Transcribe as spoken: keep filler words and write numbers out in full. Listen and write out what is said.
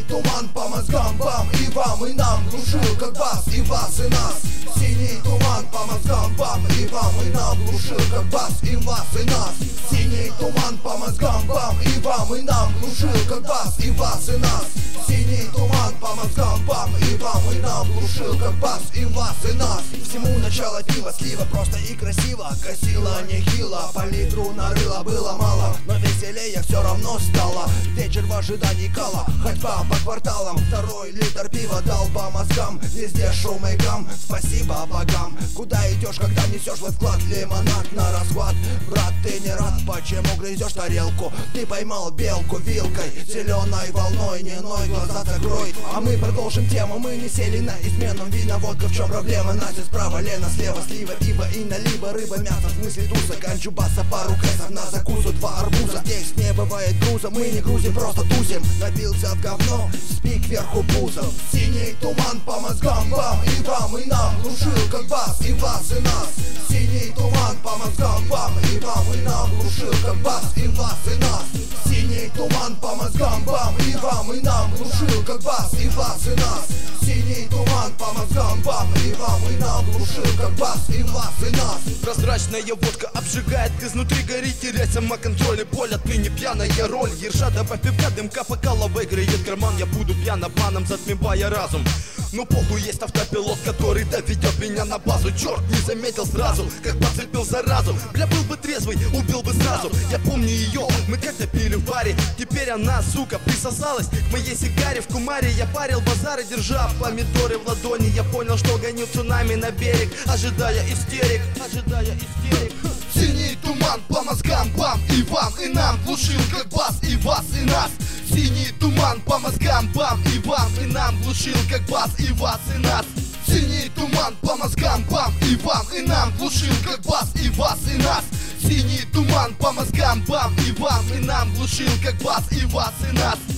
туман по мозгам, бам, и вам, и нам глушил, как бас, и вас, и нас. Синий туман по мозгам, бам, и вам, и нам глушил, как бас, и вас, и нас. Синий туман по мозгам, бам, и вам, и нам глушил, как бас, и вас, и нас. Синий туман по мозгам, бам, и вам, и нам глушил, как бас, и вас, и нас. Всему начало пива, слива, просто и красиво. Косила нехило, по литру нарыло было мало, но веселее все равно стало. Вечер в ожидании кала, ходьба по кварталам. Второй литр пива дал по мозгам, везде шум и гам. Спасибо богам. Куда идешь, когда несешь свой вклад? Лимонад на расхват. Брат, ты не рад, почему грызешь тарелку? Ты поймал белку вилкой, зеленой волной, не ной, глаза закрой. А мы продолжим тему, мы не сели на измену. Вина, водка, в чем проблема? Настя справа, Лена слева, слива, пиво и налива. Рыба, мясо, в смысле туса, ганчу, баса, пару кэсов на закусу, два арбуза. Здесь не бывает груза, мы не грузим, просто тусим. Набился в говно, спи кверху пузом. Синий туман по мозгам, бам, и вам, и нам глушил, как бас, и вас, и нас. Синий туман по мозгам, бам, и вам, и нам глушил, как бас, и вас, и нас. Синий туман по мозгам, бам, и вам, и нам глушил, как бас, и вас, и нас. Синий туман по мозгам, бам, и вам, и нам глушил, как бас, и вас, и нас. Прозрачная водка обжигает, изнутри горит, терять самоконтроль и боль. Отныне пьяная роль, ерша добавь пивка, дымка, покалывай, греет карман. Я буду пьяно планом, затмевая разум. Но похуй, есть автопилот, который доведет меня на базу. Черт, не заметил сразу, как подцепил заразу. Бля, был бы трезвый, убил бы сразу. Я помню ее, мы как-то пили в баре. Теперь она, сука, присосалась к моей сигаре. В кумаре я парил базары, держа помидоры в ладони. Я понял, что гоню цунами на берег, ожидая истерик, ожидая истерик. Синий туман по мозгам, бам, и вам, и нам глушил, как бас, и вас, и нас. Синий туман по мозгам, бам, и вам, и нам глушил, как бас, и вас, и нас. Синий туман по мозгам, бам, и вам, и нам глушил, как бас, и вас, и нас. Синий туман по мозгам, бам, и вам, и нам глушил, как бас, и вас, и нас.